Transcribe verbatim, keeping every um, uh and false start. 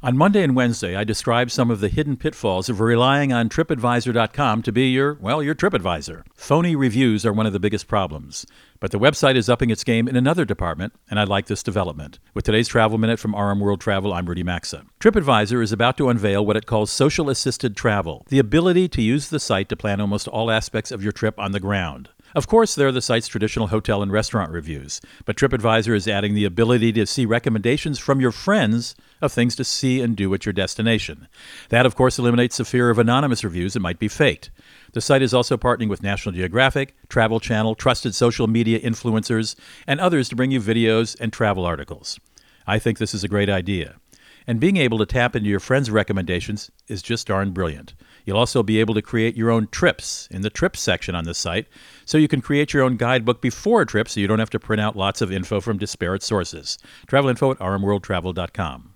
On Monday and Wednesday, I described some of the hidden pitfalls of relying on TripAdvisor dot com to be your, well, your TripAdvisor. Phony reviews are one of the biggest problems. But the website is upping its game in another department, and I like this development. With today's Travel Minute from R M World Travel, I'm Rudy Maxa. TripAdvisor is about to unveil what it calls social-assisted travel, the ability to use the site to plan almost all aspects of your trip on the ground. Of course, there are the site's traditional hotel and restaurant reviews, but TripAdvisor is adding the ability to see recommendations from your friends of things to see and do at your destination. That, of course, eliminates the fear of anonymous reviews that might be faked. The site is also partnering with National Geographic, Travel Channel, trusted social media influencers, and others to bring you videos and travel articles. I think this is a great idea. And being able to tap into your friends' recommendations is just darn brilliant. You'll also be able to create your own trips in the trips section on the site, so you can create your own guidebook before a trip so you don't have to print out lots of info from disparate sources. Travel info at r m world travel dot com.